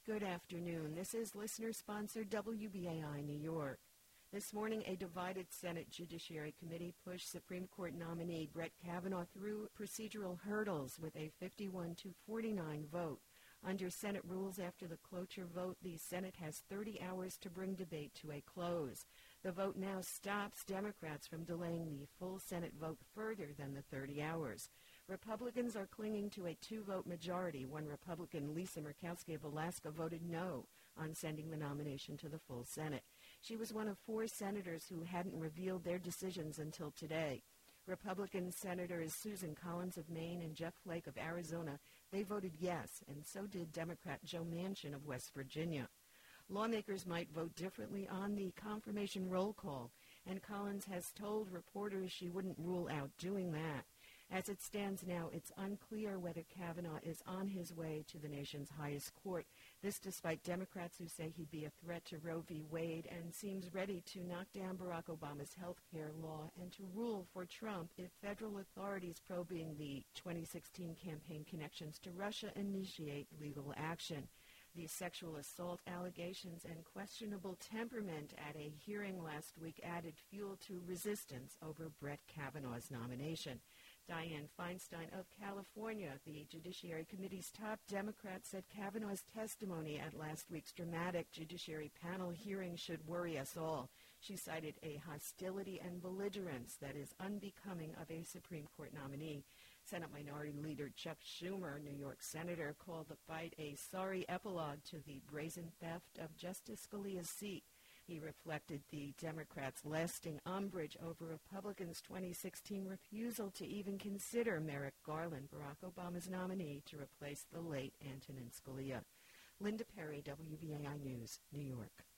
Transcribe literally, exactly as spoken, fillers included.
Good afternoon. This is listener-sponsored W B A I New York. This morning, a divided Senate Judiciary Committee pushed Supreme Court nominee Brett Kavanaugh through procedural hurdles with a fifty-one to forty-nine vote. Under Senate rules, after the cloture vote, the Senate has thirty hours to bring debate to a close. The vote now stops Democrats from delaying the full Senate vote further than the thirty hours. Republicans are clinging to a two-vote majority. One Republican, Lisa Murkowski of Alaska, voted no on sending the nomination to the full Senate. She was one of four senators who hadn't revealed their decisions until today. Republican Senators Susan Collins of Maine and Jeff Flake of Arizona, they voted yes, and so did Democrat Joe Manchin of West Virginia. Lawmakers might vote differently on the confirmation roll call, and Collins has told reporters she wouldn't rule out doing that. As it stands now, it's unclear whether Kavanaugh is on his way to the nation's highest court. This despite Democrats who say he'd be a threat to Roe v. Wade and seems ready to knock down Barack Obama's health care law and to rule for Trump if federal authorities probing the twenty sixteen campaign connections to Russia initiate legal action. The sexual assault allegations and questionable temperament at a hearing last week added fuel to resistance over Brett Kavanaugh's nomination. Dianne Feinstein of California, the Judiciary Committee's top Democrat, said Kavanaugh's testimony at last week's dramatic Judiciary panel hearing should worry us all. She cited a hostility and belligerence that is unbecoming of a Supreme Court nominee. Senate Minority Leader Chuck Schumer, New York Senator, called the fight a sorry epilogue to the brazen theft of Justice Scalia's seat. He reflected the Democrats' lasting umbrage over Republicans' twenty sixteen refusal to even consider Merrick Garland, Barack Obama's nominee, to replace the late Antonin Scalia. Linda Perry, W B A I News, New York.